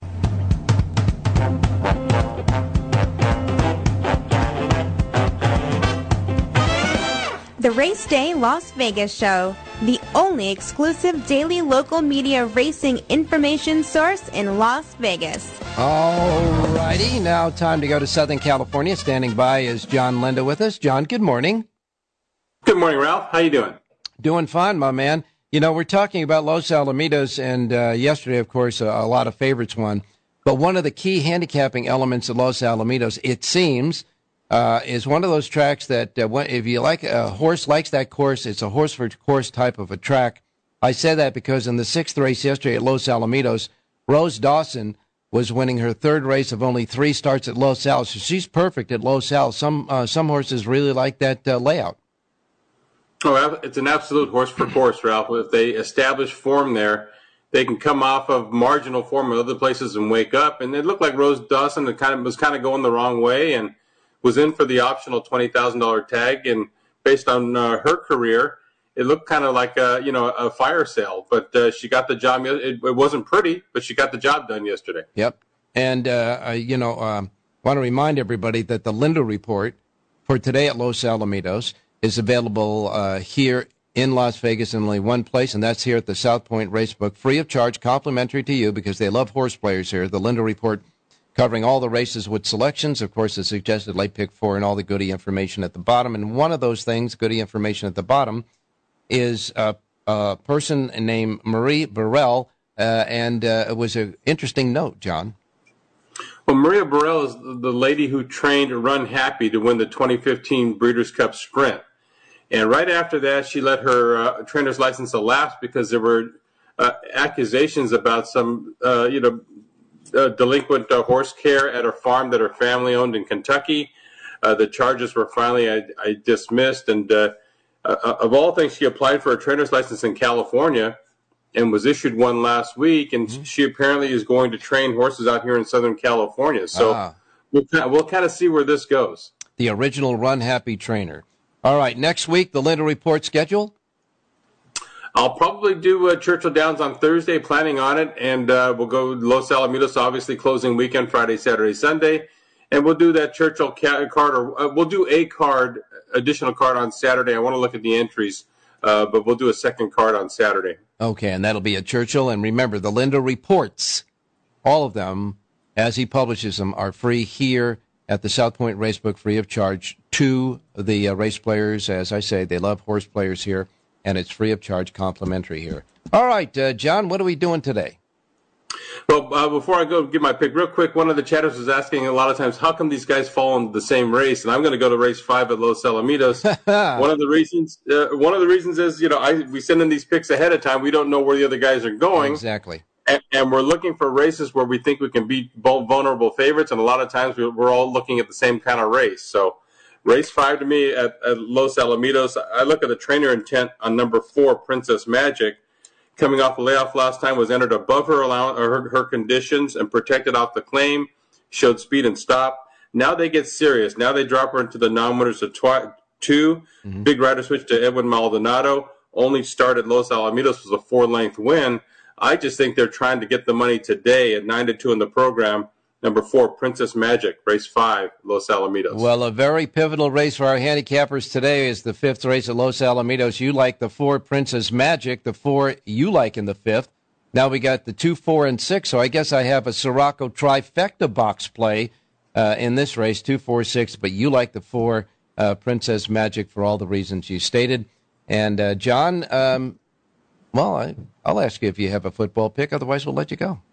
The Race Day Las Vegas Show, the only exclusive daily local media racing information source in Las Vegas. All righty, now time to go to Southern California. Standing by is John Linda with us. John, good morning. Good morning, Ralph. How you doing? Doing fine, my man. You know, we're talking about Los Alamitos, and yesterday, of course, a lot of favorites won. But one of the key handicapping elements of Los Alamitos, it seems, is one of those tracks that if you like a horse likes that course, it's a horse for course type of a track. I say that because in the 6th race yesterday at Los Alamitos, Rose Dawson was winning her 3rd race of only 3 starts at Los Al. So she's perfect at Los Al. Some horses really like that layout. Oh, it's an absolute horse for course, Ralph. If they establish form there, they can come off of marginal form in other places and wake up. And it looked like Rose Dawson was kind of going the wrong way and was in for the optional $20,000 tag, and based on her career, it looked kind of like a fire sale. But she got the job. It wasn't pretty, but she got the job done yesterday. Yep. And want to remind everybody that the Linda Report for today at Los Alamitos is available here in Las Vegas in only one place, and that's here at the South Point Racebook, free of charge, complimentary to you because they love horse players here. The Linda Report, covering all the races with selections, of course, the suggested late pick 4 and all the goodie information at the bottom. And one of those things, goodie information at the bottom, is a person named Marie Burrell, and it was an interesting note, John. Well, Maria Burrell is the lady who trained Run Happy to win the 2015 Breeders' Cup Sprint. And right after that, she let her trainer's license elapse because there were accusations about some, delinquent horse care at her farm that her family owned in Kentucky. The charges were finally dismissed, and of all things, she applied for a trainer's license in California and was issued one last week, and she apparently is going to train horses out here in Southern California. So we'll kind of see where this goes. The original Run Happy trainer. All right, next week, the Linda Report schedule? I'll probably do Churchill Downs on Thursday, planning on it, and we'll go Los Alamitos, obviously closing weekend, Friday, Saturday, Sunday, and we'll do that Churchill card, or we'll do a card, additional card on Saturday. I want to look at the entries, but we'll do a second card on Saturday. Okay, and that'll be at Churchill, and remember, the Linda Reports, all of them, as he publishes them, are free here at the South Point Racebook, free of charge to the race players. As I say, they love horse players here. And it's free of charge, complimentary here. All right, John, what are we doing today? Well, before I go give my pick, real quick, one of the chatters was asking a lot of times, how come these guys fall in the same race? And I'm going to go to race 5 at Los Alamitos. One of the reasons is, we send in these picks ahead of time. We don't know where the other guys are going. Exactly. And we're looking for races where we think we can beat both vulnerable favorites. And a lot of times we're all looking at the same kind of race. So race 5 to me at Los Alamitos, I look at the trainer intent on number 4, Princess Magic. Coming off a layoff last time, was entered above her conditions and protected off the claim, showed speed and stop. Now they get serious. Now they drop her into the non-winners of 2. Mm-hmm. Big rider switch to Edwin Maldonado. Only start at Los Alamitos was a 4-length win. I just think they're trying to get the money today at 9-2 in the program. Number 4, Princess Magic, race 5, Los Alamitos. Well, a very pivotal race for our handicappers today is the 5th race at Los Alamitos. You like the 4, Princess Magic, the 4 you like in the 5th. Now we got the 2, 4, and 6, so I guess I have a Sirocco trifecta box play in this race, 2, 4, 6, but you like the 4, Princess Magic for all the reasons you stated. And, John, I'll ask you if you have a football pick. Otherwise, we'll let you go.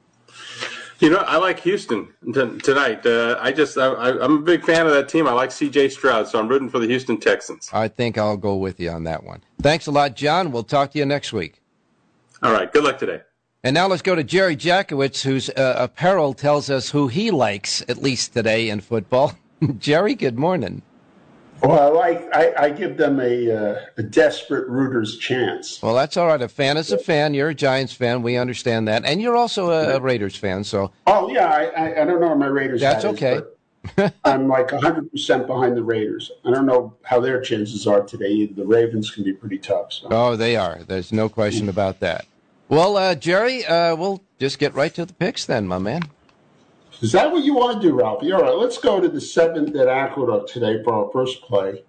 I like Houston tonight. I'm a big fan of that team. I like C.J. Stroud, so I'm rooting for the Houston Texans. I think I'll go with you on that one. Thanks a lot, John. We'll talk to you next week. All right. Good luck today. And now let's go to Jerry Jackowitz, whose apparel tells us who he likes, at least today in football. Jerry, good morning. Well, I give them a desperate rooter's chance. Well, that's all right. A fan is a fan. You're a Giants fan. We understand that. And you're also a Raiders fan. So. Oh, yeah. I don't know what my Raiders That's okay. Is, I'm like 100% behind the Raiders. I don't know how their chances are today. The Ravens can be pretty tough. So. Oh, they are. There's no question about that. Well, Jerry, we'll just get right to the picks then, my man. Is that what you want to do, Ralphie? All right, let's go to the 7th at Aqueduct today for our first play.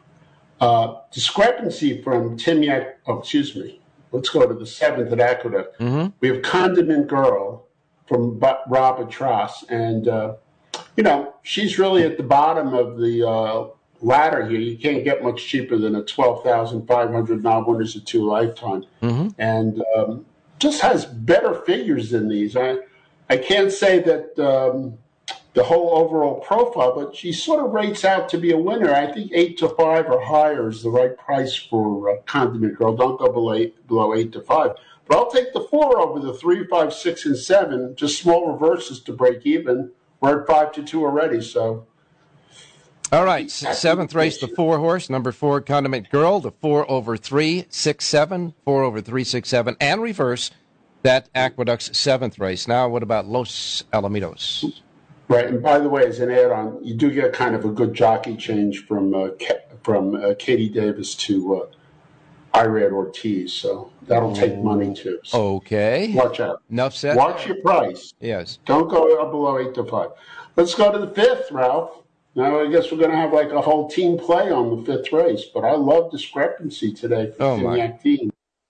Discrepancy from Timiac. Oh, excuse me. Let's go to the 7th at Aqueduct. Mm-hmm. We have Condiment Girl from Robert Trass. And, she's really at the bottom of the ladder here. You can't get much cheaper than a 12,500 non-winners of 2 lifetime. Mm-hmm. And just has better figures than these. I can't say that the whole overall profile, but she sort of rates out to be a winner. I think 8-5 or higher is the right price for Condiment Girl. Don't go below 8-5. But I'll take the 4 over the 3, 5, 6, and 7. Just small reverses to break even. We're at 5-2 already, so. All right, 7th race, the 4 horse, number 4, Condiment Girl, the 4 over 3, 6, 7, 4 over 3, 6, 7, and reverse. That Aqueduct's 7th race. Now, what about Los Alamitos? Right, and by the way, as an add-on, you do get kind of a good jockey change from Katie Davis to Irad Ortiz, so that'll take money too. So okay. Watch out. Enough said. Watch your price. Yes. Don't go up below 8-5. Let's go to the 5th, Ralph. Now, I guess we're going to have like a whole team play on the 5th race, but I love Discrepancy today for the Timiac team.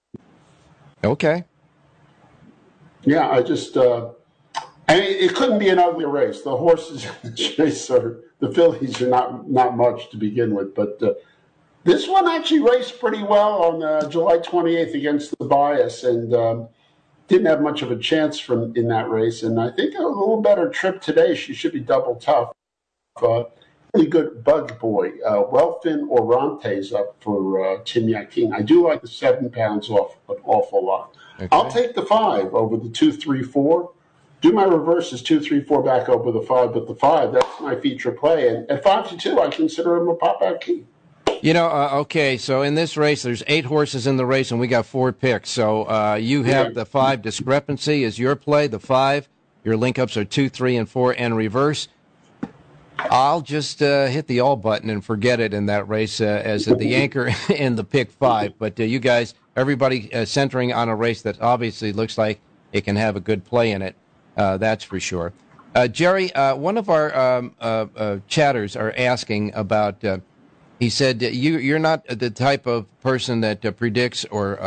Okay. Yeah, I just, it couldn't be an ugly race. The horses in the chase the fillies are not much to begin with, but this one actually raced pretty well on July 28th against the bias and didn't have much of a chance in that race. And I think a little better trip today. She should be double tough. Really good bug boy. Welfin Orante's up for Timiac King. I do like the 7 pounds off an awful lot. Okay. I'll take the 5 over the 2, 3, 4. Do my reverses 2, 3, 4 back over the 5, but the 5, that's my feature play. And at 5-2, I consider him a pop-out key. Okay, so in this race, there's 8 horses in the race, and we got 4 picks. So you have the 5 Discrepancy is your play, the 5. Your link-ups are 2, 3, and 4, and reverse. I'll just hit the all button and forget it in that race as the anchor in the pick 5. But you guys, everybody centering on a race that obviously looks like it can have a good play in it. That's for sure. Jerry, one of our chatters are asking about, he said, you're not the type of person that predicts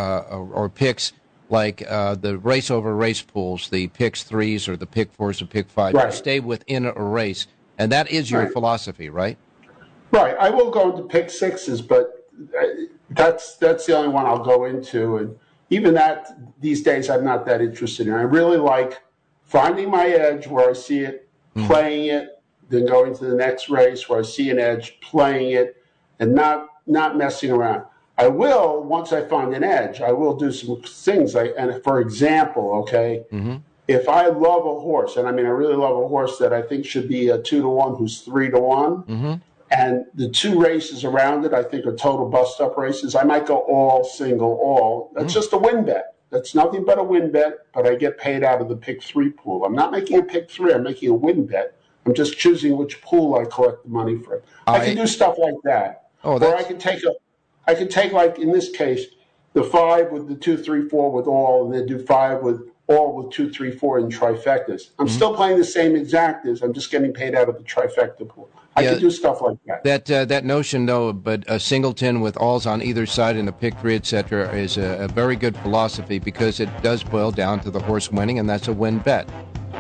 or picks like the race over race pools, the picks 3s or the pick 4s or pick 5s. Right. You stay within a race. And that is your philosophy, right? Right. I will go into pick 6s, but that's the only one I'll go into. And even that, these days, I'm not that interested in. I really like finding my edge where I see it, playing it, then going to the next race where I see an edge, playing it, and not messing around. I will, once I find an edge, I will do some things. For example, okay, if I love a horse, and I really love a horse that I think should be a 2-1 who's 3-1, and the 2 races around it I think are total bust-up races, I might go all, single, all. That's just a win bet. That's nothing but a win bet, but I get paid out of the pick 3 pool. I'm not making a pick 3. I'm making a win bet. I'm just choosing which pool I collect the money from. I can do stuff like that. Or I can take like in this case, the 5 with the 2, 3, 4 with all, and then do 5 with all with 2, 3, 4 in trifectas. I'm still playing the same exactas. I'm just getting paid out of the trifecta pool. I can do stuff like that. That notion, though, but a singleton with alls on either side and a pick 3, etc., is a very good philosophy because it does boil down to the horse winning, and that's a win bet.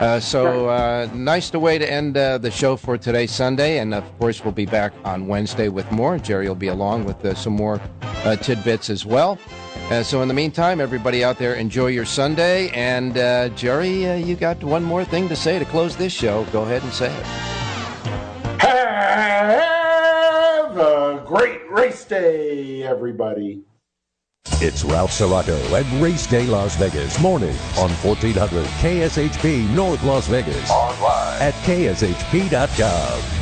Nice way to end the show for today, Sunday, and of course we'll be back on Wednesday with more. Jerry will be along with some more tidbits as well. So in the meantime, everybody out there, enjoy your Sunday. And Jerry, you got one more thing to say to close this show. Go ahead and say it. Have a great race day, everybody. It's Ralph Siraco at Race Day Las Vegas, morning on 1400 KSHP North Las Vegas. Online at kshp.com.